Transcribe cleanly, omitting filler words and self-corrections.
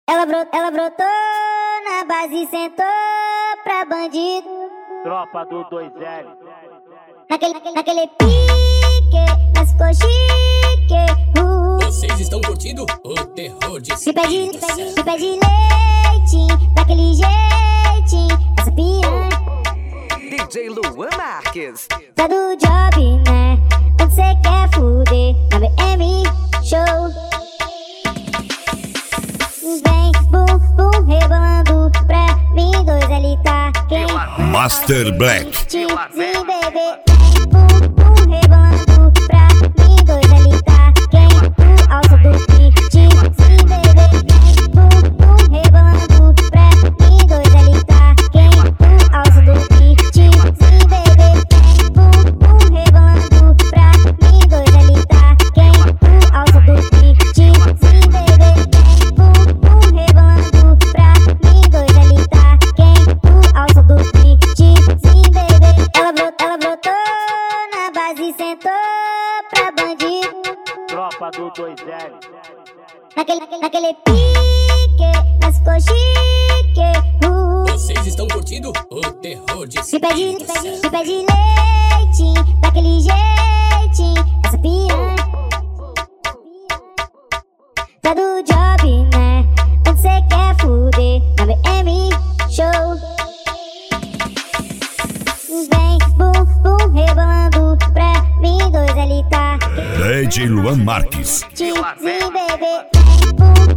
Ela brotou na base e sentou pra bandido. Tropa do 2L. Naquele pique, mas ficou chique. Vocês estão curtindo o terror de Me pede leitinho, daquele jeitinho. Essa piranha DJ Luan Marques. tá do job, né? Quando cê quer fuder na BM Show. Vem, bum, bum, rebolando pra mim, 2L tá quem? Master Black. Sim, bebê. Vem, bum, bum, rebolando pra mim, 2L tá quem? O alça do kit. Sim, bebê. Vem, bum, bum, rebolando pra mim, 2L tá quem? O alça do kit. Sim, bebê. Vem, bum, bum, rebolando pra mim, 2L tá quem? O alça do kit. Sim, bebê. Vem, bum, bum, rebolando pra mim, 2L tá quem? O alça do kit. Sim, bebê. Ela brotou na base e sentou pra bandido. Tropa do 2L. Naquele pique, mas ficou chique. Vocês estão curtindo o terror de Me pede leitinho, daquele jeitinho. Essa piranha tá do job, né? Quando cê quer fuder na BM Show. Vem, bum, bum, rebolando pra mim, 2L tá DJ Luan Marques. sim, bebê. Vem, bum,